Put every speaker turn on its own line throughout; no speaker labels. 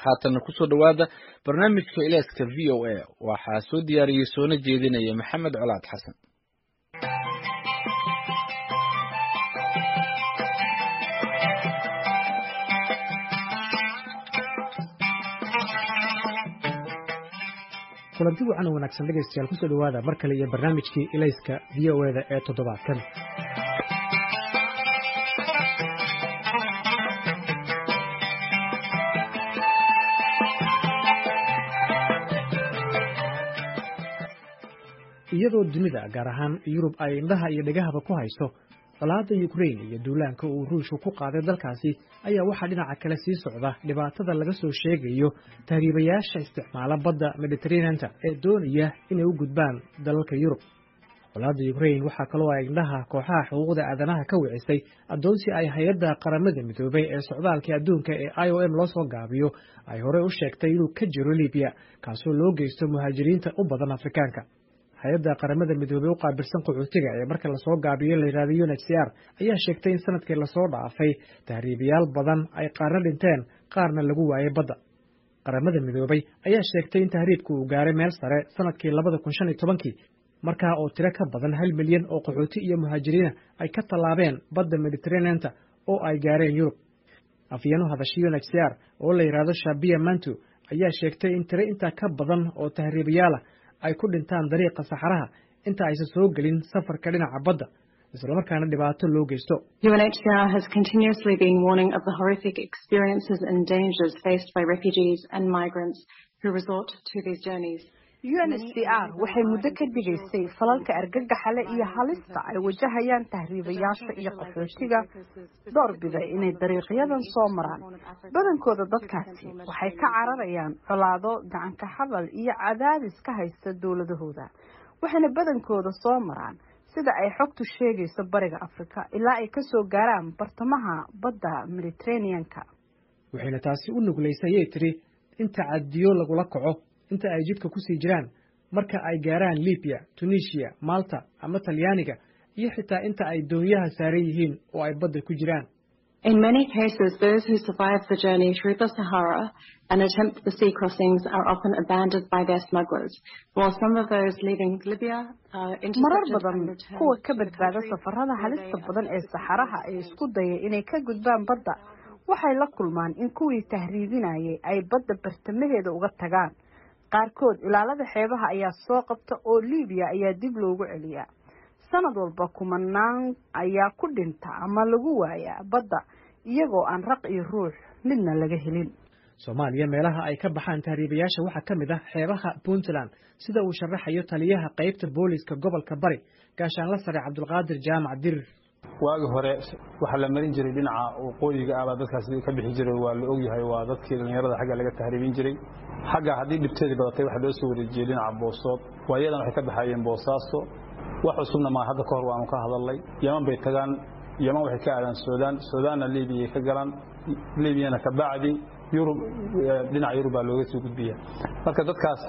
haatan ku soo dhawaada barnaamijka Ilayska VOA waxa soo diyaariyay soona jeedinaya Maxamed Colaad Xasan.
kulanti wacan wanaagsan dhegeystayaal ku soo dhawaada mar kale iyo barnaamijkii Ilayska VOA ee toddobaadkan. iyadoo dunida gaar ahaan Yurub ay indhaha iyo dhagahaba ku hayso colaadda Ukraine iyo duulaanka uu Ruushku ku qaaday dalkaasi ayaa waxa dhinaca kale sii socda dhibaatada laga soo sheegayo tahriibayaasha isticmaala badda Mediterranean-ta ee doonaya inay u gudbaan dalalka Yurub. colaadda Ukraine waxa kaloo ay indhaha kooxaha xuquuqda aadanaha ka wicisay adoonsi ay hay'adda qaramada midoobay ee socdaalka adduunka ee IOM loo soo gaabiyo ay hore u sheegtay inuu ka jiro Libya kaasoo loo geysto muhaajiriinta u badan Afrikaanka. hay'adda qaramada midoobay u qaabilsan qaxootiga ee marka la soo gaabiyo la yiraahdo UNHCR ayaa sheegtay in sanadkii la soo dhaafay tahriibayaal badan ay qaarna dhinteen qaarna lagu waayay badda. qaramada midoobay ayaa sheegtay in tahriibku uu gaaray meel sare sanadkii 2015 markaa oo tiro ka badan 1 milyan oo qaxooti iyo muhaajiriin ay ka tallaabeen badda Mediterranean-ta oo ay gaareen Yurub. afyeenno hadashay UNHCR oo la yiraahdo Shabia Mantu ayaa sheegtay in tiro inta ka badan oo tahriibayaal ay ku dhintaan dariiqa saxaraha inta aysan soo galin safarka dhinaca badda isla markaana dhibaato loo geysto.
UNHCR has continuously been warning of the horrific experiences and dangers faced by refugees and migrants who resort to these journeys.
UNHCR waxay muddo ka digaysay falalka argagaxa leh iyo halista ay wajahayaan tahriibayaasha iyo qaxootiga doorbida inay dariiqyadan soo maraan. badankooda dadkaasi waxay ka cararayaan colaado, gacan ka hadal iyo cadaadis ka haysta dowladahooda. waxayna badankooda soo maraan sida ay xogtu sheegayso bariga Afrika ilaa ay ka soo gaaraan bartamaha badda Mediterranean-ka.
waxayna taasi u nuglaysay tiri inta cadiyo lagula kaco inta ay jidka ku sii jiraan marka ay gaaraan Libya, Tunisia, Malta ama Talyaaniga iyo xitaa inta ay doonyaha saaran yihiin oo ay badda ku jiraan.
In many cases, those who survive the journey through the Sahara and attempt the sea crossings are often abandoned by their smugglers, while some of those leaving Libya are intercepted and returned.
kuwa ka badbaada safarada halista badan ee Saharaha ay isku dayay inay ka gudbaan badda waxay la kulmaan in kuwii tahriibinayay ay badda bartamaheeda uga tagaan. qaarkood ilaalada xeebaha ayaa soo qabta oo Libya ayaa dib loogu celiyaa. sanad walba kumanaan ayaa ku dhinta ama lagu waayaa badda iyagoo aan raq iyo ruux midna laga helin.
Soomaaliya meelaha ay ka baxaan tahriibayaasha waxa ka mid ah xeebaha Puntland sida uu sharaxayo taliyaha qaybta booliska gobolka Bari gaashaanle sare Cabdulqaadir Jaamac Dirir.
waagi hore waxa la marin jiray dhinaca waqooyiga ah dadkaas ka bixi jiray waa la og yahay waa dadkii dhalinyarada xagga laga tahriibin jiray xagga hadii dhibteedii badatay waxa loo soo wareejiyay dhinaca Boosod waayadan waxay ka baxayeen Boosaaso wax cusubna ma hadda ka hor waanu ka hadalay Yemen bay tagaan Yemen waxay ka aadaan Suudaanna Liibiya ka galaan Liibiyana ka bacdi Yurub dhinaca Yurub baa looga soo gudbiyaa marka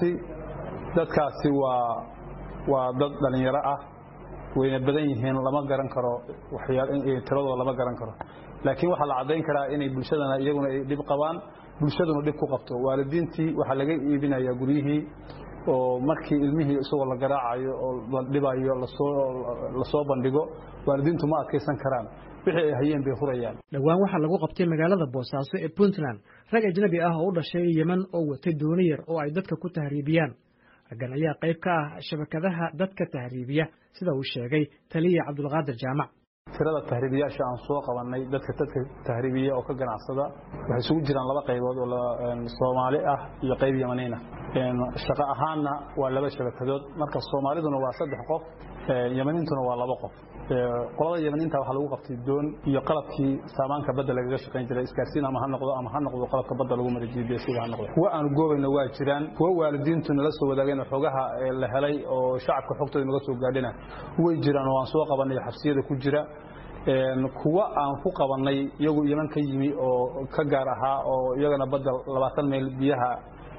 dadkaasi waa dad dhalinyaro ah wayna badan yihiin lama garan karo waxyaalo in tiradooda lama garan karo laakiin waxa la cadeyn karaa inay bulshadana iyaguna ay dib qabaan bulshaduna dib ku qabto waalidiintii waxa laga iibinayaa guriyihii oo markii ilmihii isagoo la garaacayo oo la dhibayo la soo bandhigo waalidiintu ma adkeysan karaan wixii ay hayeen bay hurayaan.
dhawaan waxa lagu qabtay magaalada Boosaaso ee Puntland rag ajnabi ah oo u dhashay Yemen oo watay dooni yar oo ay dadka ku tahriibiyaan. raggan ayaa qayb ka ah shabakadaha dadka tahriibiya sida uu sheegay taliye Cabdulqaadir Jaamac.
tirada tahriibiyaasha aan soo qabanay dadka tahriibiya oo ka ganacsada waxay isugu jiraan laba qaybood oo Soomaali ah iyo qayb Yemeniina shaqo ahaanna waa laba shabakadood marka Soomaaliduna waa 3 qof Yemeniintuna waa 2 qof qolada Yemeniinta waxa lagu qabtay doon iyo qalabkii saamaanka badda lagaga shaqeyn jiray iskaarsiin ama ha noqdo qalabka badda lagu marjiibay sida ha noqdo kuwa aan goobayna waa jiraan kuwa waalidiintu nala soo wadaageen xogaha la helay oo shacabka xogtooda naga soo gaadhina way jiraan oo aan soo qabanay xabsiyada ku jira kuwa aan ku qabanay iyagu Yemen ka yimi oo ka gaar ahaa oo iyagana badda 20 meel biyaha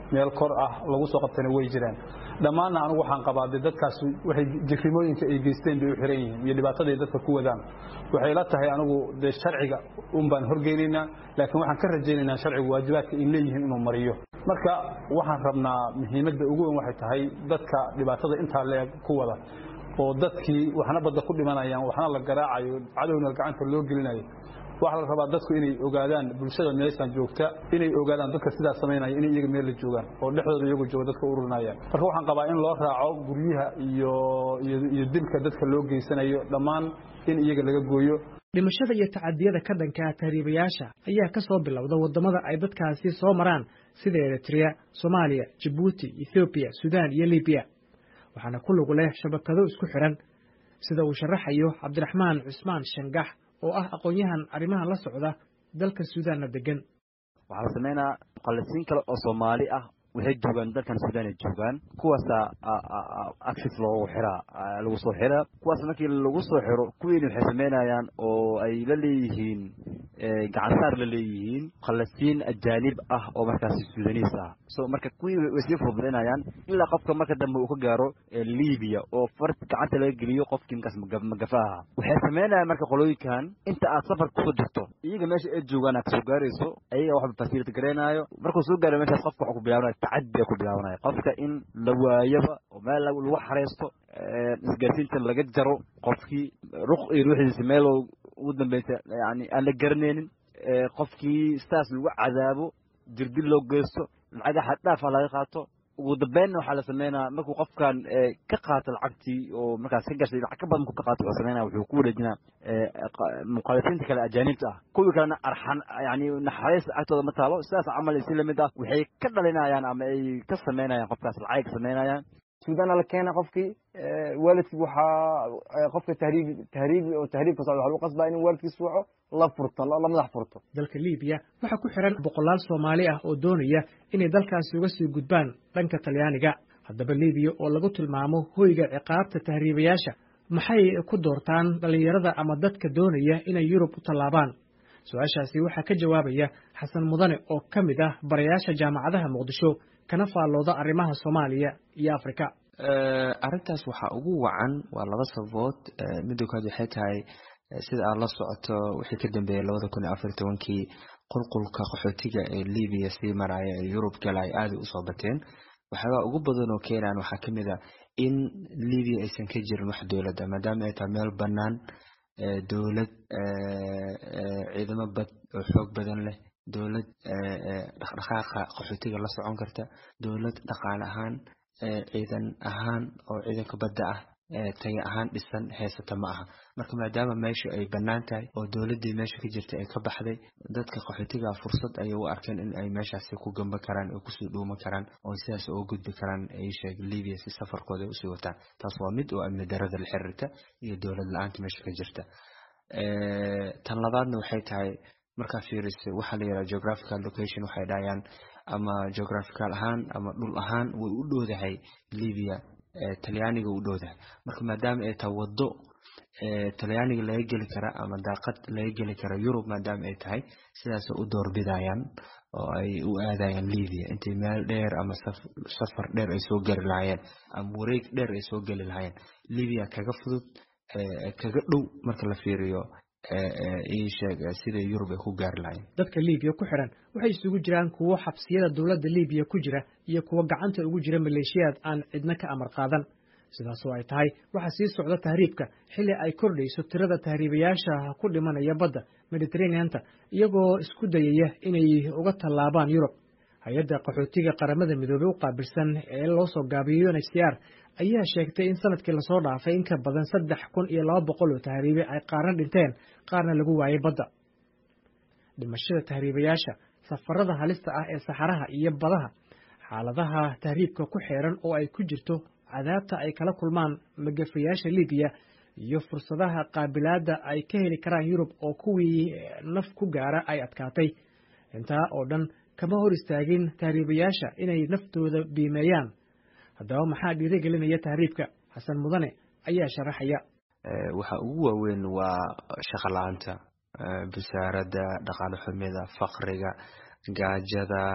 meel kor ah lagu soo qabtana way jiraan dhammaanna anigu waxaan qabaa dadkaas waxay jikrimooyinka ay geysteen bay u xiran yihiin iyo dhibaatada ay dadka ku wadaan waxay la tahay anigu sharciga baan horgeynaynaa laakiin waxaan ka rajaynaynaa sharcigu waajibaadka in leeyihiin inuu mariyo marka waxaan rabnaa muhiimadda ugu weyn waxay tahay dadka dhibaatada intaa leeg ku wada oo dadkii waxna badda ku dhimanayaan waxna la garaacayo cadowna gacanta loo gelinayo waxa la rabaa dadku inay ogaadaan bulshada meeshan joogta inay ogaadaan dadka sidaas sameynaya inay iyaga meel la joogaan oo dhexdooda iyagu jooga dadka ururinayaan marka waxaan qabaa in loo raaco guryaha iyo dilka dadka loo geysanayo dhammaan in iyaga laga gooyo
dhimashada iyo tacadiyada ka dhanka tahriibayaasha ayaa ka soo bilowda wadamada ay dadkaasi soo maraan sida Eritrea, Soomaaliya, Djibouti, Ethiopia, Sudan iyo Libya waxaana ku lug leh shabakado isku xiran sida uu sharaxayo Cabdiraxmaan Cusmaan Shangax oo ah aqoonyahan arrimaha la socda dalka Sudan degan
waxa la sameeynaa qalasiin kale oo Soomaali ah waxay joogan dalkan Sudan ay joogan kuwaas access loo xiraa lagu soo xiraa kuwaas markii lagu soo xiro kuwiina waxay sameynayaan oo ay la leeyihiin gacan saar la leeyihiin qalasiin ajaanib ah oo markaas Sudanese ah soo marka kuwii way sii fududeynayaan ilaa qofka marka dambe uu ka gaaro Libya oo far gacanta laga geliyo qofkii markaas magafaha waxay sameynayaan marka qolooyinkan inta aad safar ku soo jirto iyaga meesha ay joogaan ka soo gaarayso ayaga wax facility gareenayo markuu soo gaaro meeshaas qofka wuxuu ku bilaabanayaa تعدي ku bilaabanaya qofka in la waayaba oo meel lagu xareesto isgaarsiinta laga jaro qofkii ruq iyo ruuxiisa meel ugu dambeeyay yani aan la garanaynin qofkii staas lagu cadaabo jirdil loo geysto lacag xad dhaaf laga qaato ugu dambeyn waxa la sameeynaa markuu qofkan ka qaato lacagtii oo markaas ka gashay lacag ka badan ku qaato oo sameeynaa wuxuu ku wareejinaa muqaalisiinta kale ajaanibta ah kuwii kalena arxan yani naxariis agtooda ma taalo sidaas camal si lamid ah waxay ka dhalinayaan ama ay ka sameynayaan qofkaas lacag ka sameynayaan
Sudan la keena qofkii waalidkii waxa qofka tahriibka soo waxa uu qasbaa in waalidkiisu waco la furto la madax furto
dalka Liibiya waxa ku xiran boqolaal Soomaali ah oo doonaya inay dalkaasi uga sii gudbaan dhanka Talyaaniga haddaba Liibiya oo lagu tilmaamo hoyga ciqaabta tahriibayaasha maxay ku doortaan dhalinyarada ama dadka doonaya inay Yurub u tallaabaan su'aashaasi waxa ka jawaabaya Xasan Mudane oo kamid ah barayaasha jaamacadaha Muqdisho kana faalooda arrimaha Soomaaliya iyo Afrika
arintaas waxa ugu wacan waa laba sababood mid kood waxay tahay sida aan la socoto wixii ka dambeeyay 2014kii qulqulka qaxootiga ee Liibiya si maraya ee Yurub galay aad u soo bateen waxa ugu badan oo keenan waxa kamid ah in Liibiya aysan ka jirin wax dawlad maadaama ay tahay meel banaan dawlad ciidamo bad oo xoog badan leh dawlad dhaqdhaqaaqa qaxootiga la socon karta dawlad dhaqaale ahaan ciidan ahaan oo ciidanka badda ah tayo ahaan dhisan heesata ma aha marka maadaama meesha ay banaan tahay oo dawladii meesha ka jirtay ay ka baxday dadka qaxootiga fursad ay u arkeen in ay meeshaasi ku gamba karaan oo ku soo dhuuma karaan oo sidaas oo gudbi karaan ay sheeg Liibiya si safarkooda u sii wataan taas waa mid oo amni darada la xiriirta iyo dawlad la'aanta meesha ka jirta tan labaadna waxay tahay marka fiiriso waxa la yiraahdo geographical location waxay dhayaan ama geographical ahaan ama dhul ahaan way u dhowdahay Liibiya Talyaaniga u dhowdahay marka maadaama ay tahay wado Talyaaniga laga gali kara ama daaqad laga gali kara Yurub maadaama ay tahay sidaas u doorbidayaan oo ay u aadayaan Liibiya intii meel dheer ama safar dheer ay soo gali lahaayeen ama wareeg dheer ay soo gali lahaayeen Liibiya kaga fudud kaga dhow marka la fiiriyo sida Yurub ay ku gaar lahayn
dadka Liibiya ku xiran waxay isugu jiraan kuwa xabsiyada dawladda Liibiya ku jira iyo kuwa gacanta ugu jira maleeshiyad aan cidna ka amar qaadan sidaas oo ay tahay waxa sii socda tahriibka xilli ay kordhayso tirada tahriibayaasha ku dhimanaya badda Mediterranean-ta iyagoo isku dayaya inay uga tallaabaan Yurub hay'adda qaxootiga qaramada midoobay u qaabilsan ee loo soo gaabiyo UNHCR ayaa sheegtay in sanadkii la soo dhaafay in ka badan 3200 oo tahriibe ay qaarna dhinteen qaarna lagu waayay badda dhimashada tahriibayaasha safarada halista ah ee saxaraha iyo badaha xaaladaha tahriibka ku xeeran oo ay ku jirto cadaabta ay kala kulmaan magafayaasha Liibiya iyo fursadaha qaabilaada ay ka heli karaan Yurub oo kuwii naf ku gaara ay adkaatay intaa oo dhan kama hor istaagin tahriibayaasha inay naftooda biimeeyaan haddaba maxaa dhiirigelinaya tahriibka Xasan Mudane ayaa sharaxaya
waxa ugu waaweyn waa shaqo la'aanta busaaradda dhaqaale xumida faqriga gaajada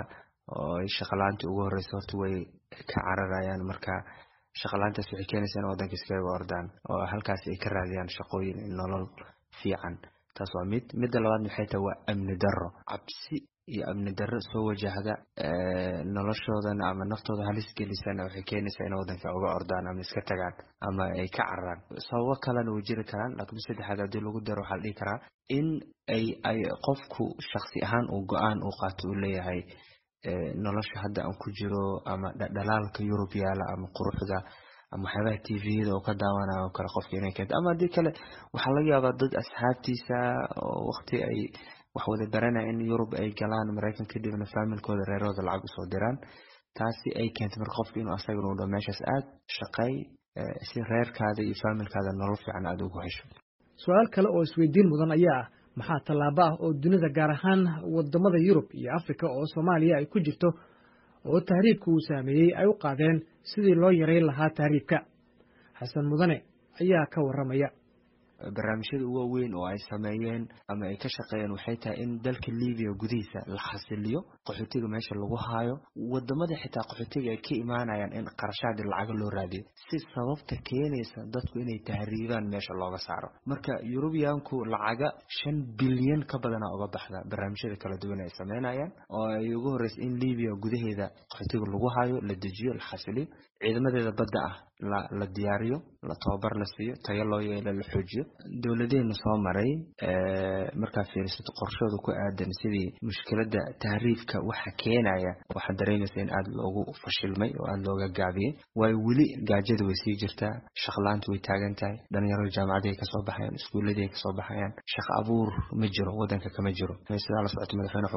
oo shaqalaanta ugu horeysa horta way ka cararayaan marka shaqalaantaas waxay keenaysaa in waddanka iskaga ordaan oo halkaas ay ka raadiyaan shaqooyin nolol fiican taas waa midda labaad waxay tahay waa amni darro cabsi iyo amni darro soo wajahda noloshoodan ama naftooda halis gelisana waxay keenaysaa in waddanka uga ordaan ama iska tagaan ama ay ka cararaan sababo kalena way jiri karaan laakiin saddexaad haddii lagu daro waxaa la dhihi karaa in ay qofku shakhsi ahaan uu go-aan uu qaato uu leeyahay nolosha hadda aan ku jiro ama dhalaalka Yurub yaala ama quruxda ama waxyaabaha TV-da oo ka daawanayo kale qofka inay keento ama haddii kale waxaa laga yaabaa dad asxaabtiisa oo waqti ay wax wada baranaya in Yurub ay galaan Mareykan kadibna familkooda reerooda lacag usoo diraan taasi ay keento marka qofka inuu asaguna u dhaw meeshaas aad shaqay si reerkaada iyo familkaada nolol fiican aad ugu hesho
su-aal kale oo isweydiin mudan ayaa maxaa tallaabo ah oo dunida gaar ahaan wadamada Yurub iyo Afrika oo Soomaaliya ay ku jirto oo tahriibku uu saameeyay ay u qaadeen sidii loo yareyn lahaa tahriibka xasan mudane ayaa ka waramaya
barnaamijyada ugu weyn oo ay sameeyeen ama ay ka shaqeeyeen waxay tahay in dalka Liibiya gudihiisa la xasiliyo qaxootiga meesha lagu haayo wadamada xitaa qaxootiga ay ka imaanayaan in qarashaad lacag loo raadiyo si sababta keenaysa dadku inay tahriibaan meesha looga saaro marka Yurubiyaanku lacaga 5 bilyan ka badan uga baxda barnaamijyada kala duwan ay sameynayaan oo ay ugu horeysa in Liibiya gudaheeda qaxootiga lagu haayo la dejiyo la xasiliyo ciidamadeeda badda ah la diyaariyo la tababar la siiyo tayo loo yeelo la xoojiyo dawladeena soo maray marka fiirisato qorshooda ku aadan sidii mushkiladda tahriibka waxa keenaya waxa dareemaysa in aad loogu fashilmay oo aad looga gaabiyay way wili gaajada way sii jirtaa shaqlaanta way taagan tahay dhalinyarada jaamacadaha ka soo baxayaan iskuuladii ka soo baxayaan shaqo abuur ma jiro wadanka kama jiro sida la socotay madaxweynaha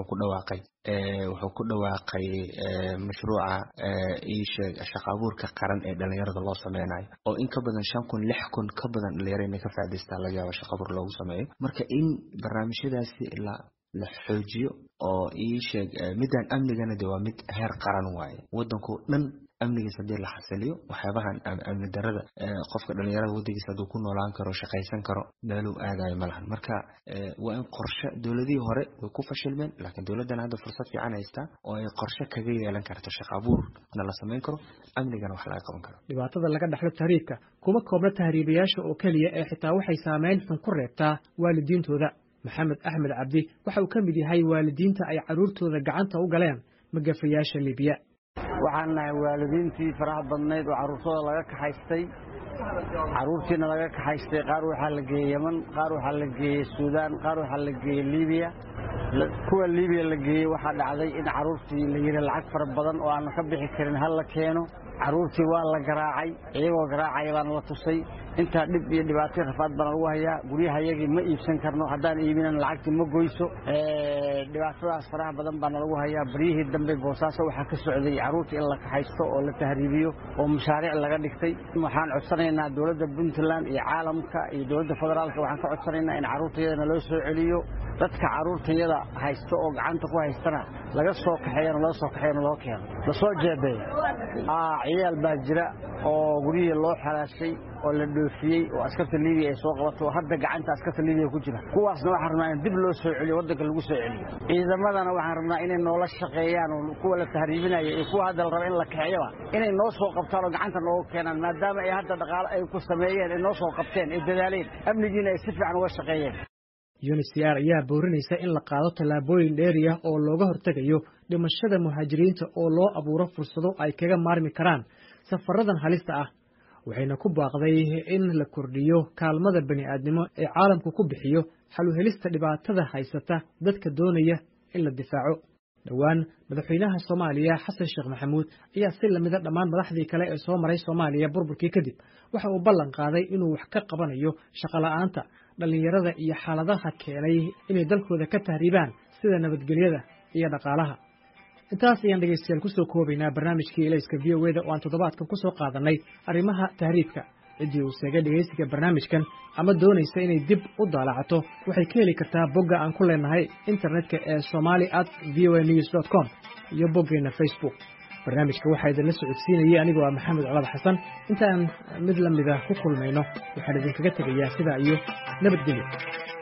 wuxuu ku dhawaaqay mashruuca shaqo abuurka qaran ee dhalinyarada loo sameeyo oo in ka badan 5,000 ka badan dhalinyarada ka faa'iideystaan laga yaabo shaqo abuur loogu sameeyo marka in barnaamijyadaasi la xoojiyo oo midaan amnigana waa mid heer qaran waaye wadanku dhan amnigiisa hadii la xasiliyo waxyaabahan amni darada qofka dhalinyarada wadigiisa haduu ku noolaan karo shaqaysan karo meeluu aadayo malahan marka waa in qorshe dawladii hore way ku fashilmeen laakiin dawladdan hadda fursad fiican haysta oo ay qorshe kaga yeelan karto shaqo abuurna la sameyn karo amnigana wax laga qaban karo
dhibaatada laga dhaxlo tahriibka kuma koobna tahriibayaasha oo kaliya ee xitaa waxay saameyn xun ku reebtaa waalidiintooda maxamed axmed cabdi waxa uu ka mid yahay waalidiinta ay caruurtooda gacanta u galeen magafayaasha Liibiya
waxaan nahay waalidiintii faraha badneed oo caruurtooda laga kaxaystay caruurtiina laga kaxaystay qaar waxaa la geeyay Yemen qaar waxaa la geeyay Suudaan qaar waxaa la geeyay Liibiya kuwa Liibiya la geeyay waxaa dhacday in caruurtii la yiri lacag fara badan oo aan ka bixi karin hal la keeno caruurtii waa la garaacay iyagoo garaacay baan la tusay inta dib iyo dhibaato rafaad baan ugu hayaa guriyahayagii ma iibsan karno haddaan iibinan lacagtii ma goyso dhibaatadaas faraha badan baan lagu hayaa bariyihii dambe Boosaaso waxa ka socday caruurtii in la kaxaysto oo la tahriibiyo oo mashaariic laga dhigtay waxaan codsanaynaa dawladda Puntland iyo caalamka iyo dawladda federaalka waxaan ka codsanaynaa in caruurtayada loo soo celiyo dadka caruurtayada haysto oo gacanta ku haystana laga soo kaxeeyana loo soo kaxeeyana loo keeno la soo jeebay ciyaal baa jira oo guriga loo xalaashay oo la dhoofiyay oo askarta Liibiya ay soo qabato hadda gacanta askarta Liibiya ku jira kuwaasna waxaan rabnaa in dib loo soo celiyo wadanka lagu soo celiyo ciidamadana waxaan rabnaa inay noola shaqeeyaan oo kuwa la tahriibinayo iyo kuwa hadda la rabo in la kaxeeyo inay noo soo qabtaan oo gacanta nooga keenaan maadaama ay hadda dhaqaale ay ku sameeyeen ay noo soo qabteen ay dadaaleen amnigiina ay si fiican uga shaqeeyeen
UNHCR ayaa boorinaysa in la qaado tallaabooyin dheeri ah oo looga hortagayo dhimashada muhaajiriinta oo loo abuuro fursado ay kaga maarmi karaan safaradan halista ah waxayna ku baaqday in la kordhiyo kaalmada bani'aadnimo ee caalamku ku bixiyo xal u helista dhibaatada haysata dadka doonaya in la difaaco dhawaan madaxweynaha Soomaaliya Xasan Sheekh Maxamuud ayaa si lamid ah dhammaan madaxdii kale ee soo maray Soomaaliya burburkii kadib waxa uu ballan qaaday inuu wax ka qabanayo shaqo la'aanta dhalinyarada iyo xaaladaha keenay inay dalkooda ka tahriibaan sida nabadgelyada iyo dhaqaalaha intaas ayaan dhegeystayaal ku soo koobaynaa barnaamijkii Ilayska VOA oo aan toddobaadkan ku soo qaadanay arrimaha tahriibka cidii uu seegay dhegeysiga barnaamijkan ama doonaysa inay dib u daalacato waxay ka heli kartaa bogga aan ku leenahay internetka ee somali@voanews.com iyo boggeena Facebook barnaamijka waxaa idinla socodsiinayay anigoo ah Maxamed Colaad Xasan intaan mid lamid ah ku kulmayno waxaan idinkaga tegayaa sidaa iyo nabadgelyo